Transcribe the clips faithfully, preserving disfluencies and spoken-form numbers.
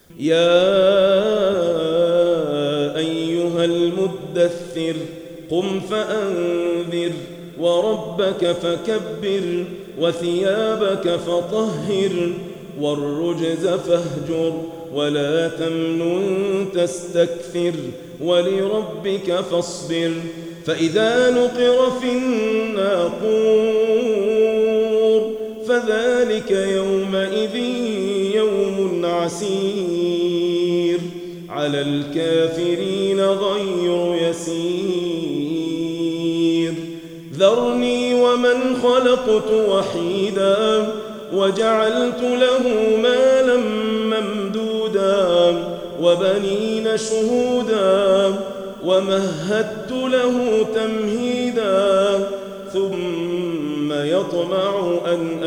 يا أيها المدثر قم فأنذر وربك فكبر وثيابك فطهر والرجز فاهجر ولا تمنن تستكثر ولربك فاصبر فإذا نقر في الناقور فذلك يومئذ يوم عسير على الكافرين غير يسير ذرني ومن خلقت وحيدا وجعلت له مالا ممدودا وبنين شهودا ومهدت له تمهيدا ثم يطمع أن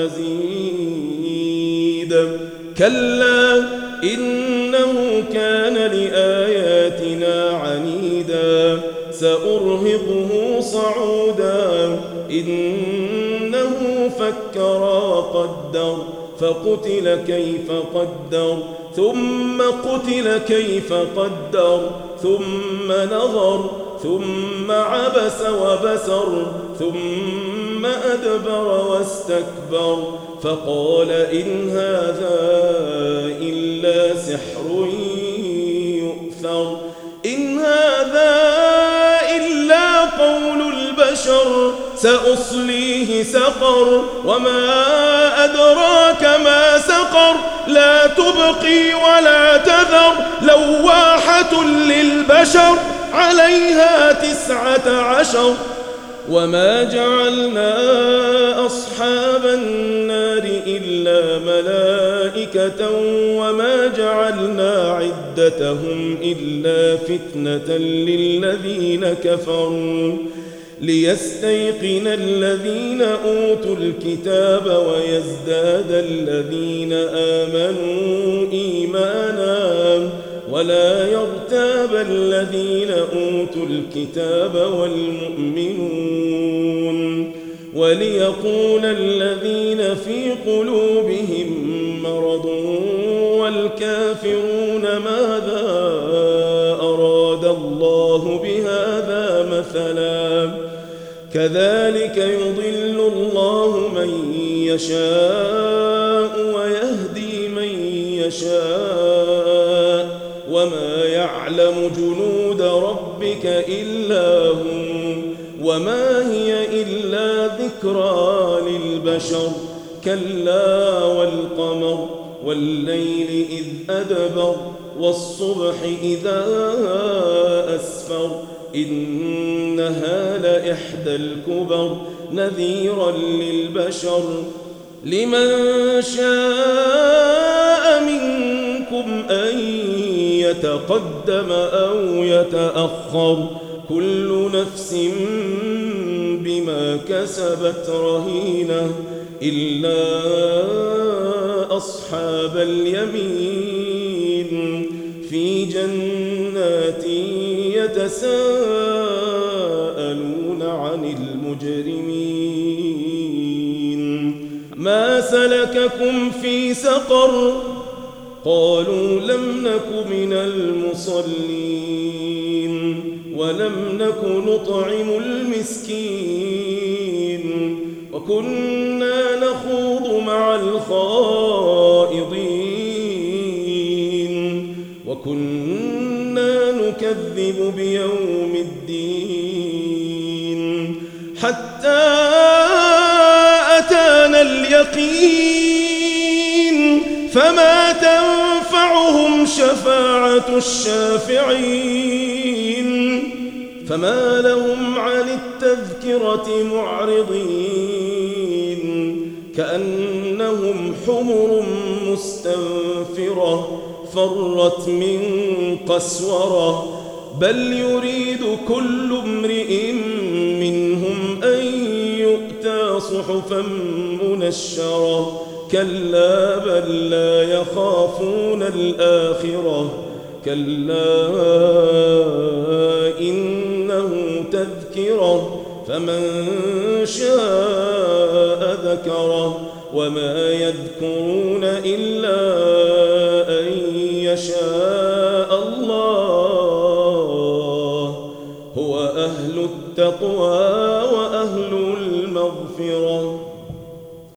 أزيد كلا إنه كان لآياتنا عنيدا سأرهقه صعودا إنه فكر وقدر فقتل كيف قدر ثم قتل كيف قدر ثم نظر ثم عبس وبسر ثم أدبر واستكبر فقال إن هذا إلا سحر يؤثر إن هذا إلا قول البشر سأصليه سقر وما أدراك ما سقر لا تبقي ولا تذر لواحة للبشر عليها تسعة عشر وما جعلنا أصحاب النار إلا ملائكة وما جعلنا عدتهم إلا فتنة للذين كفروا ليستيقن الذين أوتوا الكتاب ويزداد الذين آمنوا إيمانا ولا يرتاب الذين أوتوا الكتاب والمؤمنون وليقول الذين في قلوبهم مرض والكافرون ماذا أراد الله بهذا مثلا كذلك يضل الله من يشاء ويهدي من يشاء وما يعلم جنود ربك إلا هو وما هي إلا ذكرى للبشر كلا والقمر والليل إذ أدبر والصبح إذا أسفر إنها لإحدى الكبر نذيرا للبشر لمن شاء منكم أن يتقدم أو يتأخر كل نفس بما كسبت رهينة إلا أصحاب اليمين في جنات يتساءلون عن المجرمين ما سلككم في سقر قالوا لم نك من المصلين ولم نك نطعم المسكين وكنا نخوض مع الخائضين وكنا نكذب بيوم الدين حتى أتانا اليقين فما تنفعهم شفاعة الشافعين فما لهم عن التذكرة معرضين كأنهم حمر مستنفرة فرت من قسورة بل يريد كل امرئ منهم أن يؤتى صحفا منشرة كلا بل لا يخافون الآخرة كلا إنه تذكرة فمن شاء ذكره وما يذكرون إلا أن يشاء الله. هو أهل التقوى وأهل